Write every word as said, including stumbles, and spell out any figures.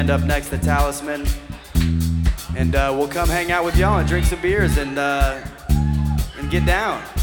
Up next, the Talisman, and uh, we'll come hang out with y'all and drink some beers and uh, and get down.